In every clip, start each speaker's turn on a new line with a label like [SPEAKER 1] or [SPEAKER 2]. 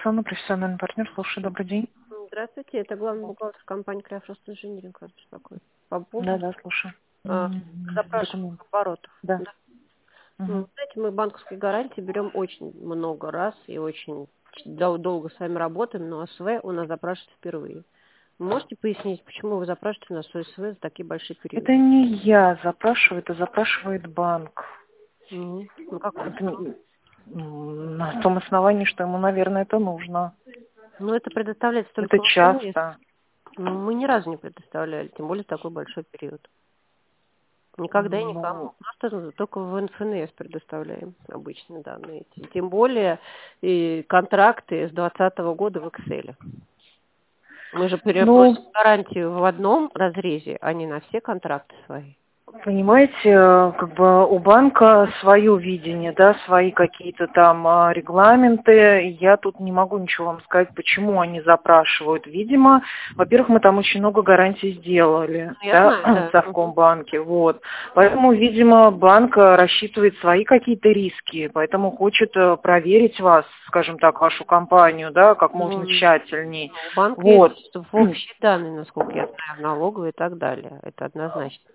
[SPEAKER 1] Оксана, профессиональный партнер. Слушай, добрый день.
[SPEAKER 2] Здравствуйте, это главный бухгалтер компании Крафрост Инжиниринг вас беспокоит. По поводу
[SPEAKER 1] Да, слушаю.
[SPEAKER 2] запрашиваемых оборотов.
[SPEAKER 1] Да.
[SPEAKER 2] Ну, знаете, мы банковские гарантии берем очень много раз и очень долго с вами работаем, но СВ у нас запрашивается впервые. Можете пояснить, почему вы запрашиваете у нас СВ за такие большие периоды?
[SPEAKER 1] Это не я запрашиваю, это запрашивает банк.
[SPEAKER 2] Ну, как он?
[SPEAKER 1] На том основании, что ему, наверное, это нужно.
[SPEAKER 2] Ну, это предоставляется только
[SPEAKER 1] Это
[SPEAKER 2] в ФНС.
[SPEAKER 1] часто.
[SPEAKER 2] Ну, мы ни разу не предоставляли, тем более такой большой период. Никогда и никому. Просто только в ФНС предоставляем обычно данные эти. Тем более и контракты с 2020 года в Excel. Мы же перепросим гарантию в одном разрезе, а не на все контракты свои.
[SPEAKER 1] Понимаете, как бы у банка свое видение, да, свои какие-то там регламенты. Я тут не могу ничего вам сказать, почему они запрашивают. Видимо, во-первых, мы там очень много гарантий сделали, в Совкомбанке, вот. Поэтому, видимо, банк рассчитывает свои какие-то риски, поэтому хочет проверить вас, скажем так, вашу компанию, да, как можно тщательней.
[SPEAKER 2] Банк
[SPEAKER 1] Вот.
[SPEAKER 2] есть общие данные, насколько я знаю, налоговые и так далее. Это однозначно.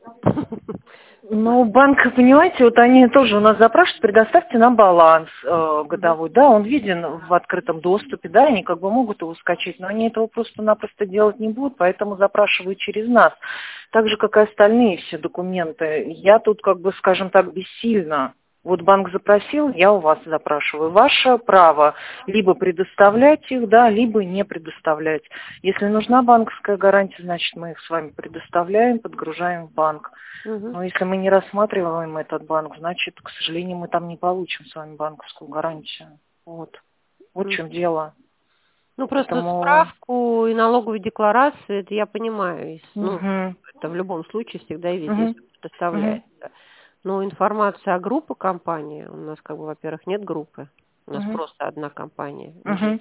[SPEAKER 1] Ну, банк, понимаете, вот они тоже у нас запрашивают, предоставьте нам баланс годовой, да, он виден в открытом доступе, да, они как бы могут его скачать, но они этого просто-напросто делать не будут, поэтому запрашивают через нас, так же, как и остальные все документы. Я тут, как бы, скажем так, бессильна. Вот банк запросил, я у вас запрашиваю. Ваше право либо предоставлять их, да, либо не предоставлять. Если нужна банковская гарантия, значит, мы их с вами предоставляем, подгружаем в банк. Но если мы не рассматриваем этот банк, значит, к сожалению, мы там не получим с вами банковскую гарантию. Вот в чем дело.
[SPEAKER 2] Ну, просто справку и налоговую декларацию, это я понимаю. Это в любом случае всегда и везде предоставляется. Но информация о группе компании, у нас, как бы, во-первых, нет группы, у нас просто одна компания.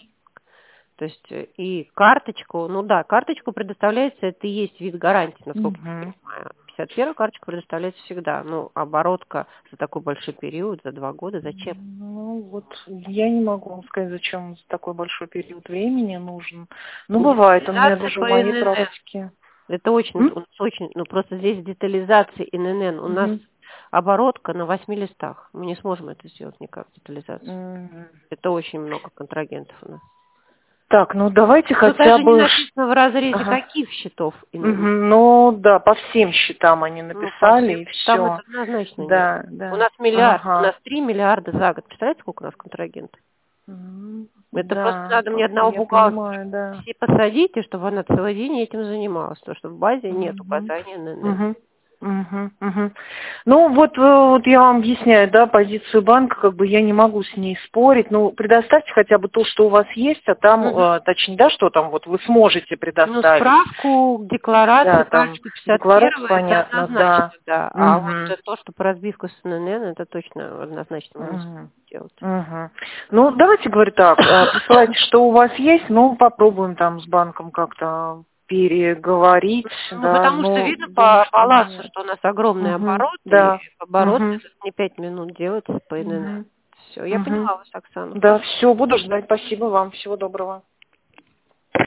[SPEAKER 2] То есть и карточку, карточку предоставляется, это и есть вид гарантии, насколько я понимаю. 51-я карточка предоставляется всегда. Ну, оборотка за такой большой период, за 2 года, зачем?
[SPEAKER 1] Ну, вот я не могу вам сказать, зачем за такой большой период времени нужен. Ну, бывает, у меня даже в моей практике.
[SPEAKER 2] Это очень, просто здесь детализация ИНН. У нас оборотка на 8 листах. Мы не сможем это сделать никак, детализацию. Это очень много контрагентов у нас.
[SPEAKER 1] Так, ну давайте хотя
[SPEAKER 2] даже
[SPEAKER 1] бы...
[SPEAKER 2] не написано в разрезе каких счетов.
[SPEAKER 1] Ну да, по всем счетам они написали, и все.
[SPEAKER 2] Там это однозначно
[SPEAKER 1] да,
[SPEAKER 2] нет.
[SPEAKER 1] Да.
[SPEAKER 2] У нас миллиард, у нас 3 миллиарда за год. Представляете, сколько у нас контрагентов? Это просто надо мне одного бухгалтера все посадить, и чтобы она целый день этим занималась, потому что в базе нет указания НН.
[SPEAKER 1] Ну, вот я вам объясняю, да, позицию банка, как бы я не могу с ней спорить. Ну, предоставьте хотя бы то, что у вас есть, а там, точнее, да, что там вот вы сможете предоставить.
[SPEAKER 2] Ну, справку, декларацию, карточку 51,
[SPEAKER 1] понятно,
[SPEAKER 2] однозначно, да. А вот то, что по разбивку с ННН, это точно однозначно можно сделать.
[SPEAKER 1] Ну, давайте, говорю так, присылайте, что у вас есть, ну, попробуем там с банком как-то переговорить.
[SPEAKER 2] Потому что видно по балансу, что у нас огромный оборот, и оборот не 5 минут делается по ННН. Все, я поняла вас, Оксана.
[SPEAKER 1] Да, все, буду ждать. Спасибо вам. Всего доброго.